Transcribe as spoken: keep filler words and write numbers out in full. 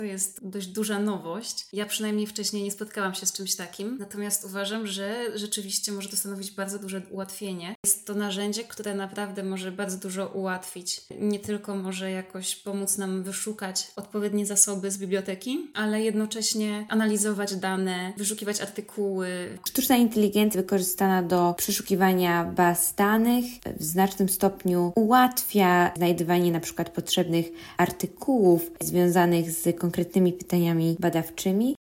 To jest dość duża nowość. Ja przynajmniej wcześniej nie spotkałam się z czymś takim, natomiast uważam, że rzeczywiście może to stanowić bardzo duże ułatwienie. Jest to narzędzie, które naprawdę może bardzo dużo ułatwić. Nie tylko może jakoś pomóc nam wyszukać odpowiednie zasoby z biblioteki, ale jednocześnie analizować dane, wyszukiwać artykuły. Sztuczna inteligencja wykorzystana do przeszukiwania baz danych w znacznym stopniu ułatwia znajdywanie na przykład potrzebnych artykułów związanych z konkretnymi pytaniami badawczymi.